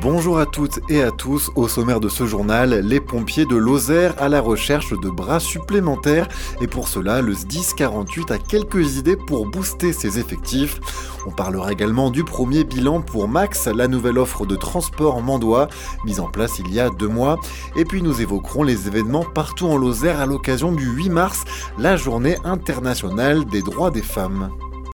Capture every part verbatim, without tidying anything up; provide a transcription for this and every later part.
Bonjour à toutes et à tous, au sommaire de ce journal, les pompiers de Lozère à la recherche de bras supplémentaires et pour cela, le S D I S quarante-huit a quelques idées pour booster ses effectifs. On parlera également du premier bilan pour Max, la nouvelle offre de transport mandois, mise en place il y a deux mois. Et puis nous évoquerons les événements partout en Lozère à l'occasion du huit mars, la journée internationale des droits des femmes.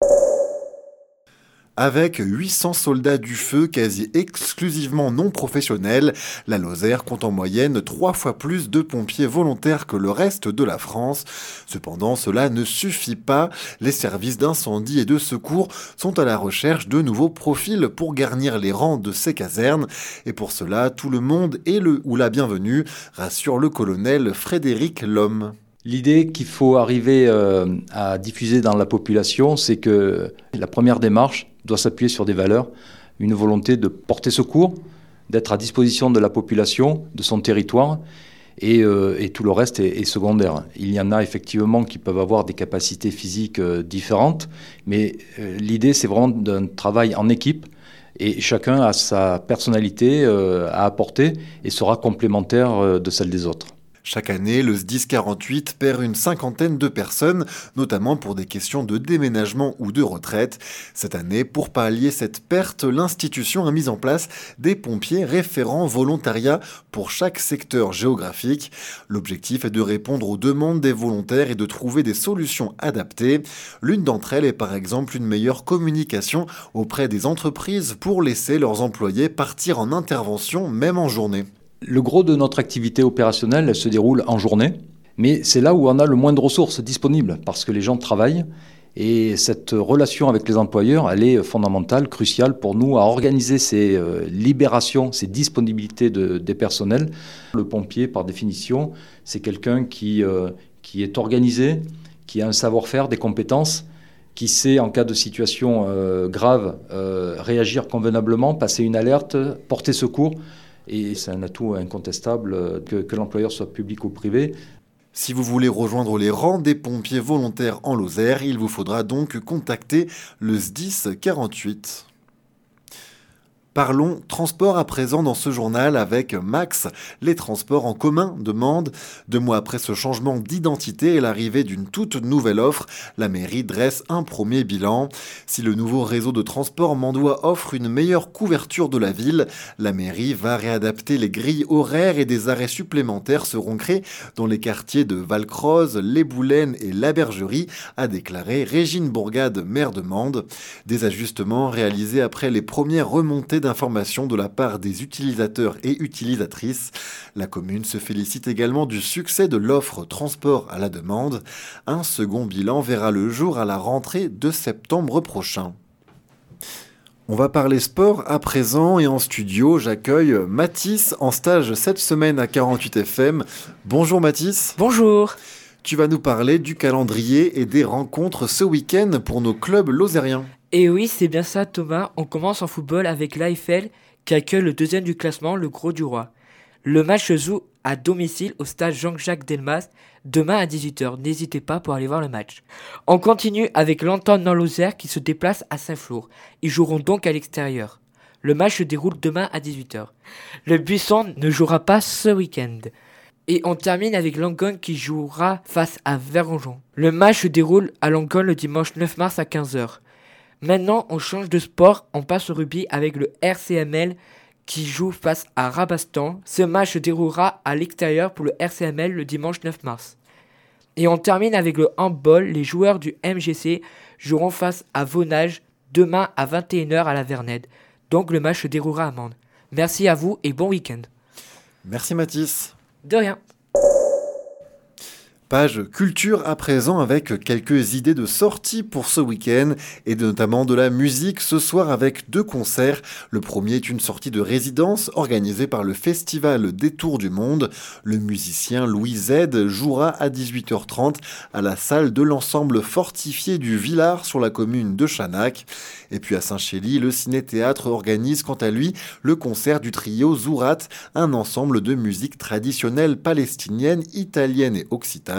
Avec huit cents soldats du feu quasi exclusivement non professionnels, la Lozère compte en moyenne trois fois plus de pompiers volontaires que le reste de la France. Cependant, cela ne suffit pas. Les services d'incendie et de secours sont à la recherche de nouveaux profils pour garnir les rangs de ces casernes. Et pour cela, tout le monde est le ou la bienvenue, rassure le colonel Frédéric Lhomme. L'idée qu'il faut arriver euh, à diffuser dans la population, c'est que la première démarche doit s'appuyer sur des valeurs, une volonté de porter secours, d'être à disposition de la population, de son territoire, et, euh, et tout le reste est, est secondaire. Il y en a effectivement qui peuvent avoir des capacités physiques euh, différentes, mais euh, l'idée c'est vraiment d'un travail en équipe, et chacun a sa personnalité euh, à apporter et sera complémentaire euh, de celle des autres. Chaque année, le S D I S quarante-huit perd une cinquantaine de personnes, notamment pour des questions de déménagement ou de retraite. Cette année, pour pallier cette perte, l'institution a mis en place des pompiers référents volontariat pour chaque secteur géographique. L'objectif est de répondre aux demandes des volontaires et de trouver des solutions adaptées. L'une d'entre elles est par exemple une meilleure communication auprès des entreprises pour laisser leurs employés partir en intervention, même en journée. Le gros de notre activité opérationnelle elle se déroule en journée, mais c'est là où on a le moins de ressources disponibles parce que les gens travaillent et cette relation avec les employeurs, elle est fondamentale, cruciale pour nous à organiser ces euh, libérations, ces disponibilités de, des personnels. Le pompier, par définition, c'est quelqu'un qui, euh, qui est organisé, qui a un savoir-faire, des compétences, qui sait, en cas de situation euh, grave, euh, réagir convenablement, passer une alerte, porter secours. Et c'est un atout incontestable que, que l'employeur soit public ou privé. Si vous voulez rejoindre les rangs des pompiers volontaires en Lozère, il vous faudra donc contacter le S D I S quarante-huit. Parlons transport à présent dans ce journal avec Max. Les transports en commun demandent. Deux mois après ce changement d'identité et l'arrivée d'une toute nouvelle offre, la mairie dresse un premier bilan. Si le nouveau réseau de transport mandois offre une meilleure couverture de la ville, la mairie va réadapter les grilles horaires et des arrêts supplémentaires seront créés dans les quartiers de Valcroze, Les Boulaines et La Bergerie, a déclaré Régine Bourgade, maire de Mende. Des ajustements réalisés après les premières remontées d'informations de la part des utilisateurs et utilisatrices. La commune se félicite également du succès de l'offre transport à la demande. Un second bilan verra le jour à la rentrée de septembre prochain. On va parler sport à présent et en studio, j'accueille Mathis en stage cette semaine à quarante-huit F M. Bonjour Mathis. Bonjour. Tu vas nous parler du calendrier et des rencontres ce week-end pour nos clubs lozériens. Et oui, c'est bien ça Thomas, on commence en football avec l'A F L qui accueille le deuxième du classement, le Gros du Roi. Le match se joue à domicile au stade Jean-Jacques Delmas demain à dix-huit heures, n'hésitez pas pour aller voir le match. On continue avec l'Entente dans Lozère qui se déplace à Saint-Flour, ils joueront donc à l'extérieur. Le match se déroule demain à dix-huit heures. Le Buisson ne jouera pas ce week-end. Et on termine avec Langogne qui jouera face à Verronjon. Le match se déroule à Langogne le dimanche neuf mars à quinze heures. Maintenant, on change de sport, on passe au rugby avec le R C M L qui joue face à Rabastan. Ce match se déroulera à l'extérieur pour le R C M L le dimanche neuf mars. Et on termine avec le handball, les joueurs du M G C joueront face à Vonage demain à vingt et une heures à la Vernède. Donc le match se déroulera à Mende. Merci à vous et bon week-end. Merci Mathis. De rien. Page culture à présent avec quelques idées de sorties pour ce week-end et notamment de la musique ce soir avec deux concerts. Le premier est une sortie de résidence organisée par le festival Détour du Monde. Le musicien Louis Z jouera à dix-huit heures trente à la salle de l'ensemble fortifié du Villard sur la commune de Chanac. Et puis à Saint-Chély, le Ciné-Théâtre organise quant à lui le concert du trio Zourat, un ensemble de musique traditionnelle palestinienne, italienne et occitane.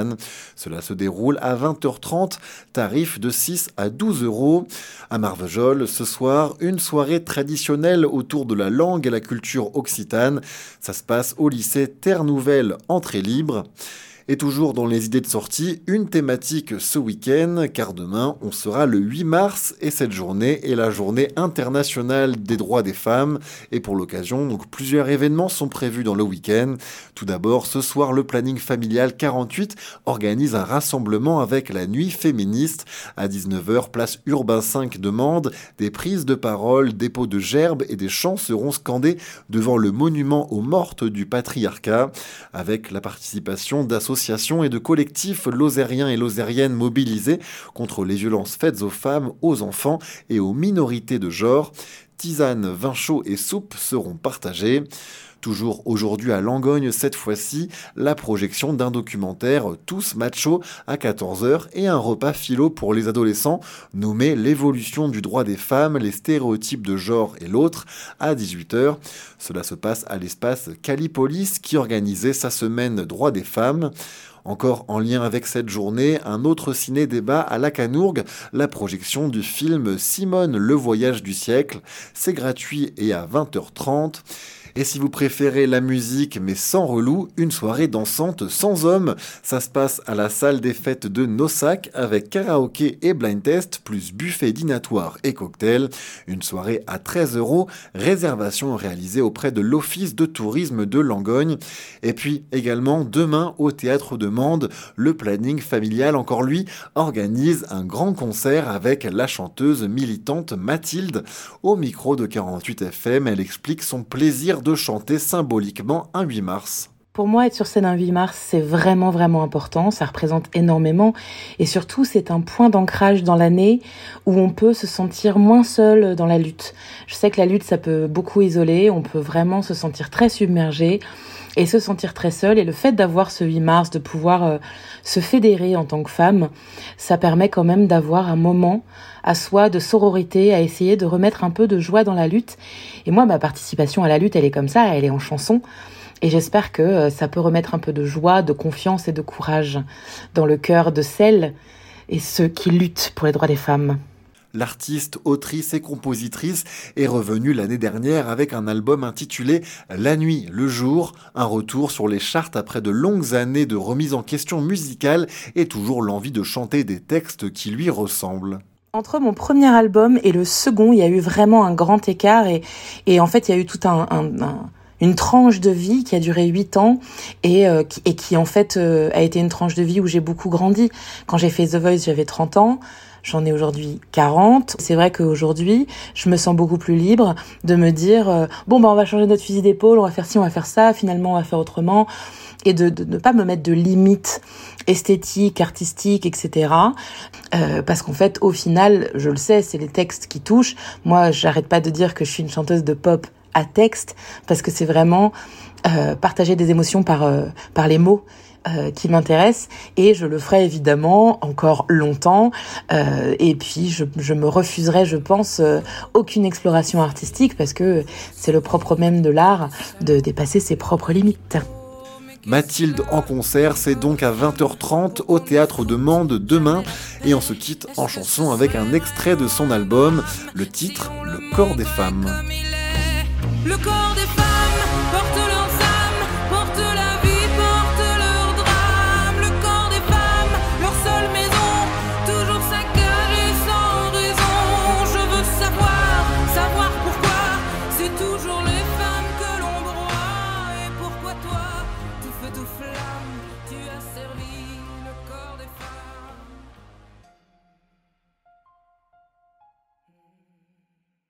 Tizane. Cela se déroule à vingt heures trente, tarif de six à douze euros. À Marvejols, ce soir, une soirée traditionnelle autour de la langue et la culture occitane. Ça se passe au lycée Terre Nouvelle, entrée libre. Et toujours dans les idées de sortie, une thématique ce week-end, car demain, on sera le huit mars et cette journée est la journée internationale des droits des femmes. Et pour l'occasion, donc plusieurs événements sont prévus dans le week-end. Tout d'abord, ce soir, le planning familial quarante-huit organise un rassemblement avec la nuit féministe. À dix-neuf heures, place Urbain cinq de Mende, des prises de parole, des pots de gerbes et des chants seront scandés devant le monument aux mortes du patriarcat, avec la participation d'associations et de collectifs lozériens et lozériennes mobilisés contre les violences faites aux femmes, aux enfants et aux minorités de genre. Tisane, vin chaud et soupe seront partagés. Toujours aujourd'hui à Langogne, cette fois-ci, la projection d'un documentaire Tous Machos à quatorze heures et un repas philo pour les adolescents nommé L'évolution du droit des femmes, les stéréotypes de genre et l'autre à dix-huit heures. Cela se passe à l'espace Calipolis qui organisait sa semaine droit des femmes. Encore en lien avec cette journée, un autre ciné-débat à Lacanourgue, la projection du film Simone, le voyage du siècle. C'est gratuit et à vingt heures trente. Et si vous préférez la musique mais sans relou, une soirée dansante sans hommes. Ça se passe à la salle des fêtes de Nossac avec karaoké et blind test plus buffet dînatoire et cocktail. Une soirée à treize euros, réservation réalisée auprès de l'Office de tourisme de Langogne. Et puis également demain au Théâtre de Mende, le planning familial encore lui organise un grand concert avec la chanteuse militante Mathilde. Au micro de quarante-huit F M, elle explique son plaisir de chanter symboliquement un huit mars. Pour moi, être sur scène un huit mars, c'est vraiment, vraiment important. Ça représente énormément. Et surtout, c'est un point d'ancrage dans l'année où on peut se sentir moins seul dans la lutte. Je sais que la lutte, ça peut beaucoup isoler. On peut vraiment se sentir très submergé et se sentir très seul. Et le fait d'avoir ce huit mars, de pouvoir euh, se fédérer en tant que femme, ça permet quand même d'avoir un moment à soi de sororité, à essayer de remettre un peu de joie dans la lutte. Et moi, ma participation à la lutte, elle est comme ça, elle est en chanson. Et j'espère que ça peut remettre un peu de joie, de confiance et de courage dans le cœur de celles et ceux qui luttent pour les droits des femmes. L'artiste, autrice et compositrice est revenue l'année dernière avec un album intitulé « La nuit, le jour », un retour sur les charts après de longues années de remise en question musicale et toujours l'envie de chanter des textes qui lui ressemblent. Entre mon premier album et le second, il y a eu vraiment un grand écart et, et en fait, il y a eu tout un, un, un, une tranche de vie qui a duré huit ans et, euh, qui, et qui en fait euh, a été une tranche de vie où j'ai beaucoup grandi. Quand j'ai fait The Voice, j'avais trente ans. J'en ai aujourd'hui quarante. C'est vrai qu'aujourd'hui, je me sens beaucoup plus libre de me dire euh, bon, bah, on va changer notre fusil d'épaule, on va faire ci, on va faire ça, finalement, on va faire autrement. Et de, de ne pas me mettre de limites esthétiques, artistiques, et cetera. Euh, parce qu'en fait, au final, je le sais, c'est les textes qui touchent. Moi, j'arrête pas de dire que je suis une chanteuse de pop à texte, parce que c'est vraiment euh, partager des émotions par, euh, par les mots. Euh, qui m'intéresse et je le ferai évidemment encore longtemps euh, et puis je, je me refuserai je pense euh, aucune exploration artistique parce que c'est le propre même de l'art de dépasser ses propres limites. Mathilde en concert, c'est donc à vingt heures trente au Théâtre de Mende demain et on se quitte en chanson avec un extrait de son album, le titre « Le corps des femmes ». Le corps des femmes porte